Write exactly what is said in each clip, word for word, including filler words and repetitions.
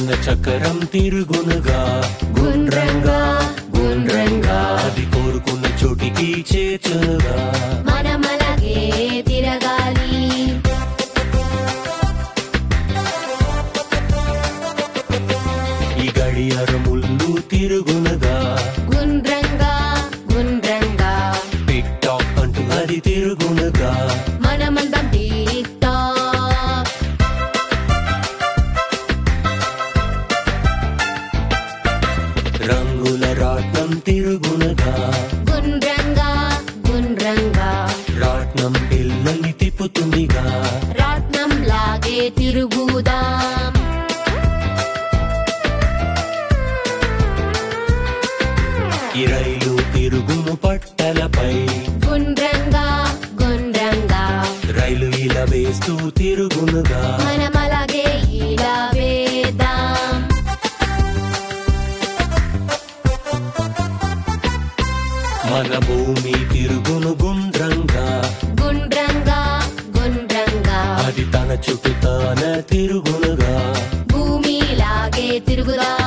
మన చక్రం తిరుగునుగా గుండ్రంగా గుండ్రంగా అది కోరుకున్న చోటికి చేర్చునుగా మనమలగే తిరగాలి ఈ గడియారముళ్ళు తిరుగునుగా గుండ్రంగా గుండ్రంగా టిక్ టాక్ అంటూ అది తిరుగునుగా మనమందం టిక్ టాక్ రంగుల రాట్నం తిరుగునుగా గుండ్రంగా గుండ్రంగా రాట్నం పిల్లల్ని తిప్పుతుందిగా రాట్నం లాగే తిరుగుదాం ఈ రైలు తిరుగును పట్టలపై గుండ్రంగా గుండ్రంగా రైలు ఇలా వేస్తూ తిరుగునుగా మనమలగే ఇలా వేద్దాం మన భూమి తిరుగును గుండ్రంగా గుండ్రంగా గుండ్రంగా అది తన చుట్టూ తాన తిరుగునుగా భూమిలాగే తిరుగుదాం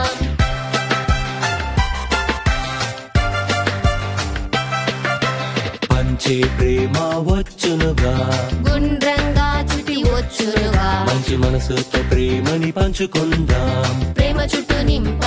పంచే ప్రేమ వచ్చునుగా గుండ్రంగా చుట్టి వచ్చునుగా మంచి మనసుతో ప్రేమని పంచుకుందాం ప్రేమ చుట్టూ నింపు